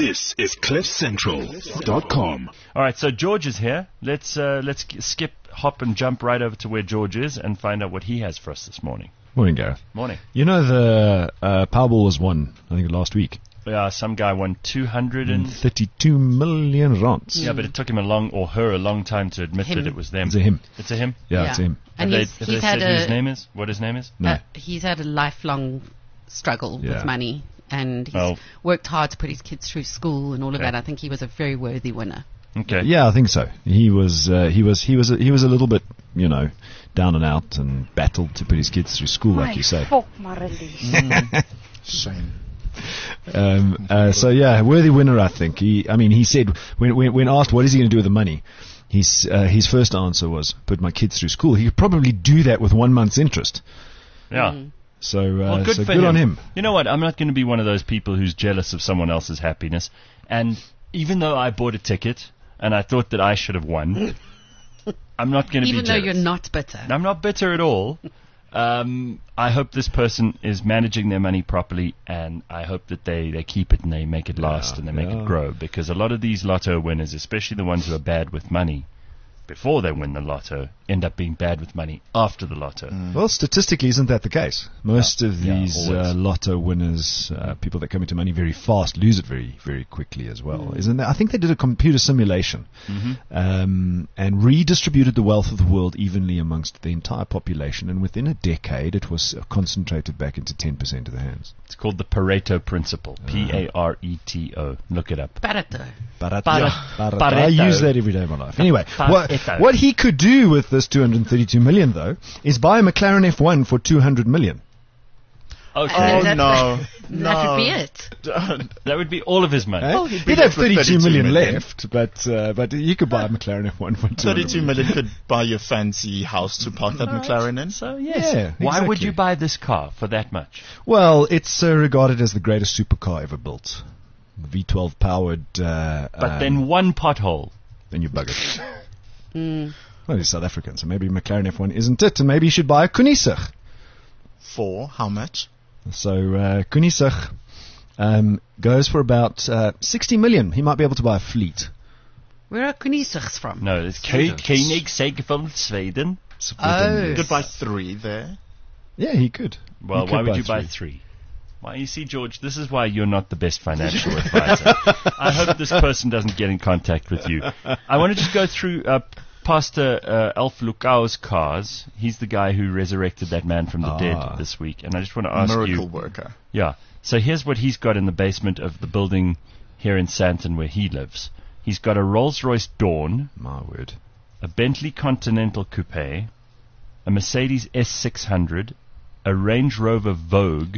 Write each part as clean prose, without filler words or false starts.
This is CliffCentral.com. All right, so George is here. Let's skip, hop, and jump right over to where George is and find out what he has for us this morning. Morning, Gareth. Morning. You know the Powerball was won, I think, last week. Yeah, some guy won 232 million rands. Yeah, but it took him a long time to admit that it was them. It's a him. It's a him? Yeah, it's a him. And Have they said who his name is? What his name is? No. He's had a lifelong struggle with money, and he's worked hard to put his kids through school and all of that. I think he was a very worthy winner. Okay. Yeah, I think so. He was a little bit, down and out and battled to put his kids through school, like you say. Shame. So yeah, worthy winner, I think. He said when asked what is he going to do with the money, his first answer was put my kids through school. He could probably do that with 1 month's interest. Yeah. So good good on him. You know what? I'm not going to be one of those people who's jealous of someone else's happiness. And even though I bought a ticket and I thought that I should have won, I'm not going to be jealous. Even though you're not bitter. I'm not bitter at all. I hope this person is managing their money properly, and I hope that they keep it and they make it last and they make it grow, because a lot of these lotto winners, especially the ones who are bad with money before they win the lotto, end up being bad with money after the lotto. Well, statistically, isn't that the case? Most of these lotto winners, people that come into money very fast, lose it very, very quickly as well. Isn't that? I think they did a computer simulation and redistributed the wealth of the world evenly amongst the entire population, and within a decade, it was concentrated back into 10% of the hands. It's called the Pareto Principle. Pareto. Look it up. Pareto. Pareto. I use that every day of my life. Anyway, what he could do with this 232 million, though, is buy a McLaren F1 for 200 million. Okay. That would be it. That would be all of his money. He'd have 32 million left, but you could buy a McLaren F1 for 32 million could buy you a fancy house to park that McLaren in. So, yes. Yeah, Why would exactly. you buy this car for that much? Well, it's regarded as the greatest supercar ever built. V12 powered. But then one pothole. Then you bug it. Well, he's South African, so maybe McLaren F1 isn't it, and maybe you should buy a Koenigsegg. For how much? So Koenigsegg goes for about 60 million. He might be able to buy a fleet. Where are Koenigseggs from? No, it's Koenigsegg from Sweden. Oh. Could buy 3 there. Yeah, he could. Well, why would you buy 3? Well, you see, George, this is why you're not the best financial advisor. I hope this person doesn't get in contact with you. I want to just go through Pastor Alf Lukau's cars. He's the guy who resurrected that man from the dead this week. And I just want to ask Miracle worker. Yeah. So here's what he's got in the basement of the building here in Sandton where he lives. He's got a Rolls-Royce Dawn. My word. A Bentley Continental Coupe. A Mercedes S600. A Range Rover Vogue.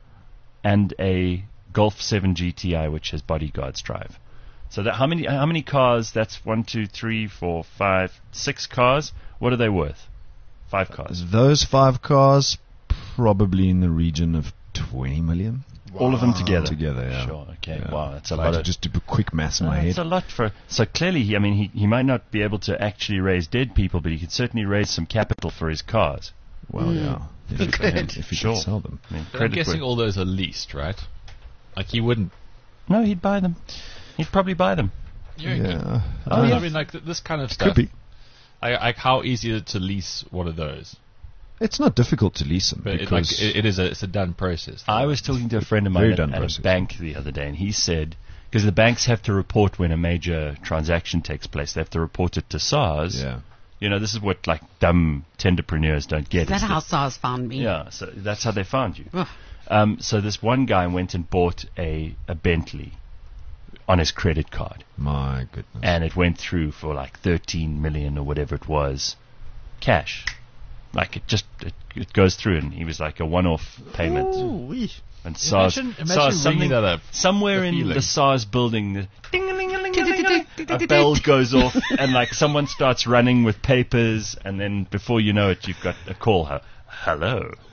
And a Golf 7 GTI, which has bodyguards drive. So that how many cars? That's 1, 2, 3, 4, 5, 6 cars. What are they worth? 5 cars. Those 5 cars, probably in the region of 20 million. Wow. All of them together. Together, yeah. Sure. Okay. Yeah. Wow, that's a I lot. just do quick maths in my head. That's a lot for. So clearly, he might not be able to actually raise dead people, but he could certainly raise some capital for his cars. Well, yeah. If he could sell them. I mean, But I'm guessing all those are leased, right? Like he wouldn't. No, he'd buy them. He'd probably buy them. Yeah. I mean, like this kind of stuff. Could be. Like how easy is it to lease one of those? It's not difficult to lease them. But because it's a done process. I was talking to a friend of mine at a bank the other day, and he said, because the banks have to report when a major transaction takes place, they have to report it to SARS. Yeah. You know, this is what like dumb tenderpreneurs don't get. Is that how SARS found me? Yeah, so that's how they found you. So this one guy went and bought a Bentley on his credit card. My goodness. And it went through for like 13 million or whatever it was, cash. Like it goes through, and he was like a one-off payment. Ooh-wee. And SARS, imagine ringing that up. Somewhere in the SARS building, the ding-a-ling-a-ling-a-ling, a bell goes off, and like someone starts running with papers, and then before you know it, you've got a call. Hello.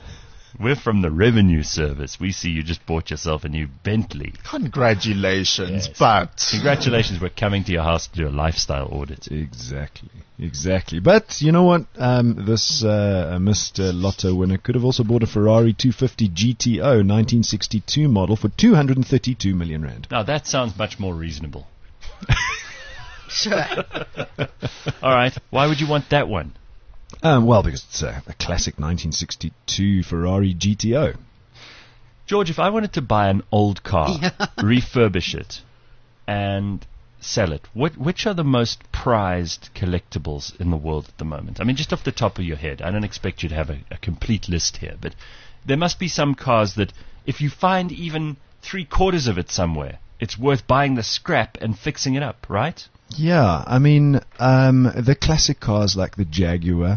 We're from the Revenue Service. We see you just bought yourself a new Bentley. Congratulations, Yes. but... Congratulations, we're coming to your house to do a lifestyle audit. Exactly. But you know what? This Mr. Lotto winner could have also bought a Ferrari 250 GTO 1962 model for 232 million rand. Now, that sounds much more reasonable. Sure. All right. Why would you want that one? Well, because it's a classic 1962 Ferrari GTO. George, if I wanted to buy an old car, refurbish it, and sell it, which are the most prized collectibles in the world at the moment? I mean, just off the top of your head. I don't expect you to have a complete list here, but there must be some cars that if you find even 3/4 of it somewhere, it's worth buying the scrap and fixing it up, right? Yeah, I mean, the classic cars like the Jaguar.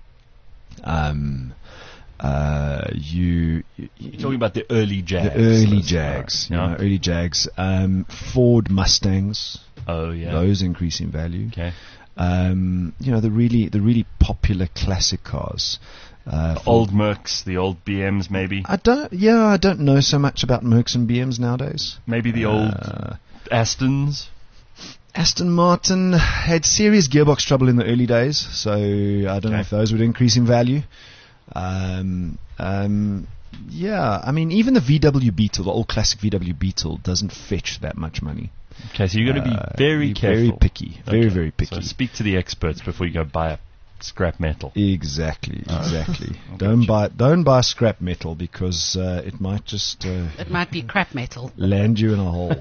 You're talking about the early Jags. The early Jags. Yeah. Early Jags. Ford Mustangs. Oh, yeah. Those increase in value. Okay. The really popular classic cars. Old Mercs, the old BMs, maybe. I don't know so much about Mercs and BMs nowadays. Maybe the old Astons. Aston Martin had serious gearbox trouble in the early days, so I don't know if those would increase in value. I mean, even the VW Beetle, the old classic VW Beetle, doesn't fetch that much money. Okay, so you're going to be very careful. Very picky. Very picky. So speak to the experts before you go buy a scrap metal. Exactly. Don't buy scrap metal because it might just... it might be crap metal. Land you in a hole.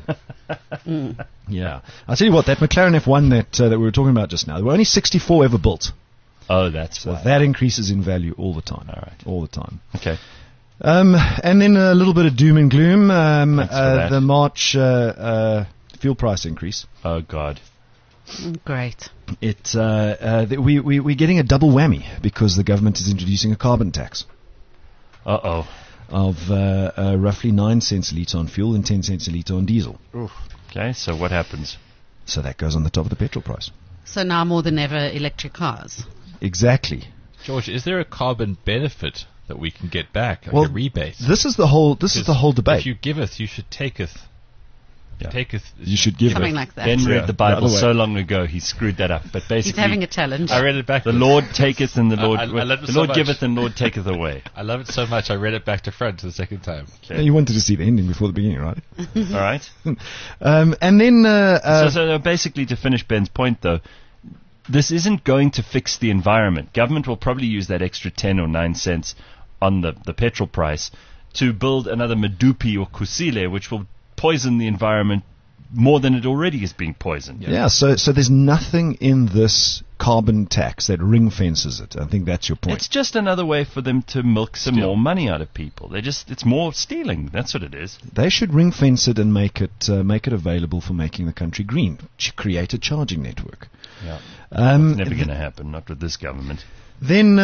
Yeah. I'll tell you what, that McLaren F1 that we were talking about just now, there were only 64 ever built. Oh, that's so why. That increases in value all the time. All right. All the time. Okay. And then a little bit of doom and gloom. The March fuel price increase. Oh, God. Great. We're getting a double whammy because the government is introducing a carbon tax. Uh-oh. Of roughly 9 cents a litre on fuel and 10 cents a litre on diesel. Oof. Okay, so what happens? So that goes on the top of the petrol price. So now more than ever, electric cars. Exactly. George, is there a carbon benefit that we can get back, like well, a rebate? This is the whole debate. If you giveth, you should taketh. Yeah. Taketh. You should give something it. like that. Ben read the Bible so long ago, he screwed that up. But basically, he's having a challenge. I read it back. The Lord taketh and the Lord the Lord giveth and Lord taketh away. I love it so much. I read it back to front the second time. Okay. You wanted to see the ending before the beginning, right? All right. And then so basically, to finish Ben's point, though, this isn't going to fix the environment. Government will probably use that extra 10 or 9 cents on the petrol price to build another Medupi or Kusile, which will poison the environment more than it already is being poisoned. Yeah, so there's nothing in this carbon tax that ring fences it. I think that's your point. It's just another way for them to milk some more money out of people. It's more stealing. That's what it is. They should ring fence it and make it available for making the country green. Create a charging network. Yeah, it's never going to happen. Not with this government. Then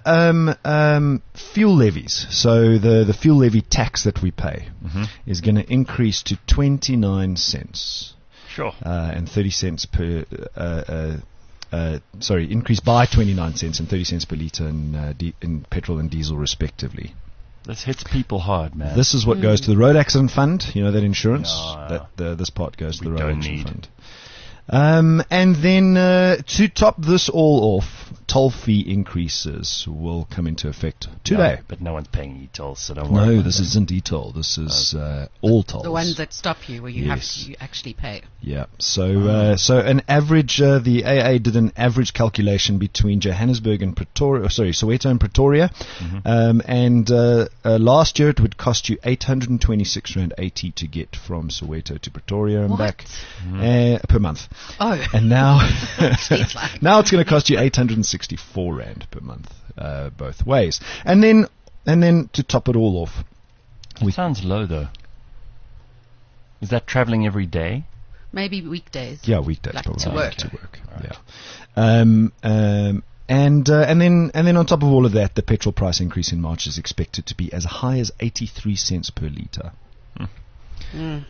fuel levies. So the fuel levy tax that we pay is going to increase to 29 cents. Sure. And 30 cents per. Increase by 29 cents and 30 cents per litre in petrol and diesel, respectively. This hits people hard, man. This is what goes to the road accident fund. You know that insurance. This part goes to the road accident fund. And then to top this all off, toll fee increases will come into effect today. No, but no one's paying e-tolls, so don't worry. No, this isn't e-toll. This is all tolls. The ones that stop you, where you have to actually pay. Yeah. So an average, the AA did an average calculation between Johannesburg and Soweto and Pretoria, and last year it would cost you R826.80 to get from Soweto to Pretoria and back per month. Oh. And now now it's going to cost you R864 per month, both ways. And then to top it all off, sounds low though. Is that traveling every day? Maybe weekdays. Yeah, weekdays like probably. To work. To work. Right. Yeah. And then on top of all of that, the petrol price increase in March is expected to be as high as 83 cents per litre.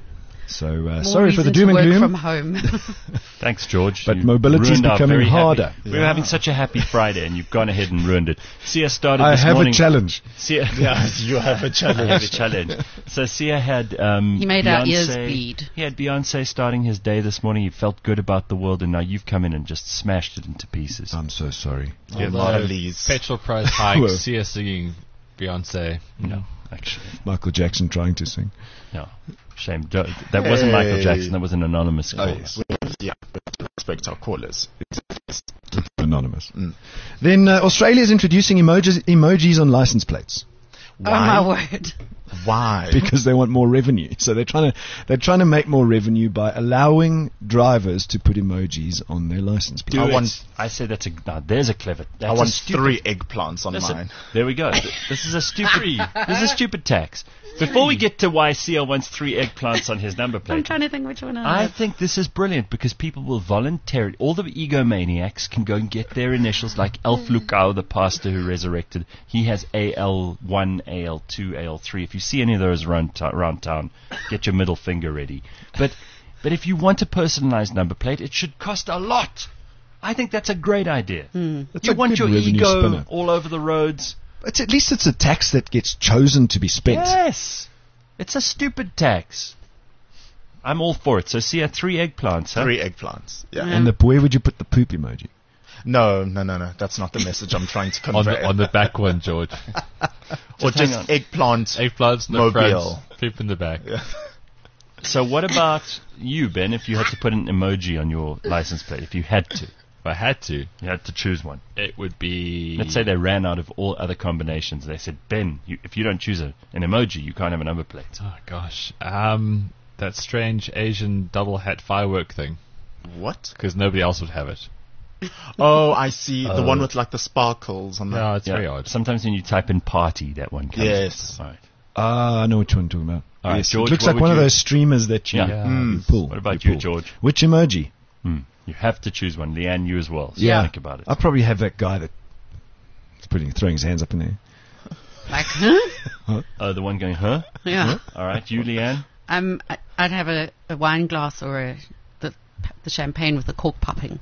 So sorry for the doom and work gloom. From home. Thanks, George. But mobility is becoming harder. We were having such a happy Friday, and you've gone ahead and ruined it. Sia started I this have morning. a challenge. Sia, Yes, you have a challenge. I have a challenge. So Sia had he made Beyonce, our ears bleed. He had Beyonce starting his day this morning. He felt good about the world, and now you've come in and just smashed it into pieces. I'm so sorry. Yeah, Marlies. Petrol price hike, Sia singing Beyonce. No, actually. Michael Jackson trying to sing. No. Shame. That wasn't Michael Jackson. That was an anonymous call. yes. Yeah, respect our callers. Anonymous. Then Australia is introducing emojis on license plates. Why? Oh my word! Why? Because they want more revenue. So they're trying to make more revenue by allowing drivers to put emojis on their license plates. I say there's a clever. I want 3 eggplants on mine. There we go. This is a stupid tax. Before we get to why Sia wants 3 eggplants on his number plate, I'm trying to think which one I think this is brilliant because people will voluntarily, all the egomaniacs can go and get their initials, like Alf Lukau, the pastor who resurrected. He has AL1, AL2, AL3. If you see any of those around town, get your middle finger ready. But if you want a personalized number plate, it should cost a lot. I think that's a great idea. You want your ego all over the roads. At least it's a tax that gets chosen to be spent. Yes. It's a stupid tax. I'm all for it. So see, 3 eggplants, huh? 3 eggplants. Yeah. And where would you put the poop emoji? No. That's not the message I'm trying to convey. on the back one, George. Or just eggplant. Eggplants, no mobile. Front, poop in the back. Yeah. So what about you, Ben, if you had to put an emoji on your license plate, if you had to? If I had to, you had to choose one. It would be... Let's say they ran out of all other combinations. They said, Ben, if you don't choose an emoji, you can't have a number plate. Oh, gosh. That strange Asian double hat firework thing. What? Because nobody else would have it. Oh, I see. The one with like the sparkles on the... No, it's very odd. Sometimes when you type in party, that one comes. Yes. All right. I know which one you're talking about. All right, yes, George, it looks like one of those streamers that you pull. What about you, George? Which emoji? You have to choose one. Leanne, you as well. So think about it. I'll probably have that guy that's throwing his hands up in there. Like, huh? Oh, the one going, huh? Yeah. Huh? All right, you, Leanne? I'd have a wine glass or the champagne with the cork popping.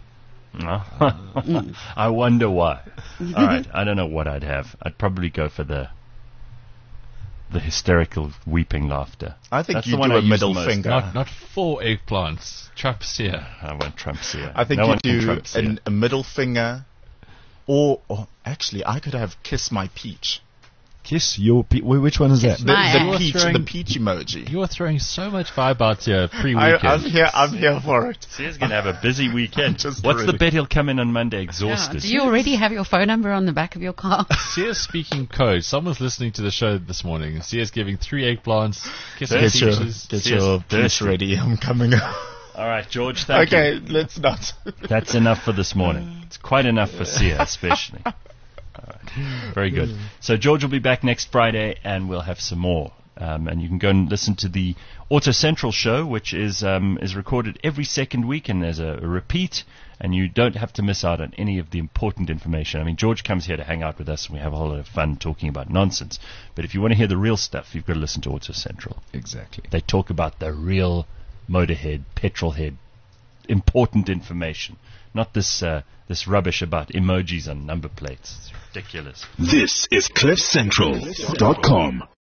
I wonder why. All right, I don't know what I'd have. I'd probably go for the hysterical weeping laughter. I think That's you the one do I a use middle the most. finger. Not 4 eggplants. Trump Sia. I want Trump Sia. I think you do a middle finger, or actually, I could have kiss my peach. Kiss your peach. Which one is that? The peach emoji. You are throwing so much vibe out here pre-weekend. I'm here for it. Sia's going to have a busy weekend. Just What's ready. the bet he'll come in on Monday exhausted? Yeah. Do you already have your phone number on the back of your car? Sia's speaking code. Someone's listening to the show this morning. Sia's giving 3 eggplants. Get your peach ready. I'm coming up. All right, George, thank you. Okay, let's not. That's enough for this morning. It's quite enough for Sia, especially. All right. Very good. So George will be back next Friday, and we'll have some more. And you can go and listen to the Auto Central show, which is recorded every second week, and there's a repeat, and you don't have to miss out on any of the important information. I mean, George comes here to hang out with us, and we have a whole lot of fun talking about nonsense. But if you want to hear the real stuff, you've got to listen to Auto Central. Exactly. They talk about the real motorhead, petrolhead, important information, not this rubbish about emojis on number plates. It's ridiculous. This is CliffCentral.com.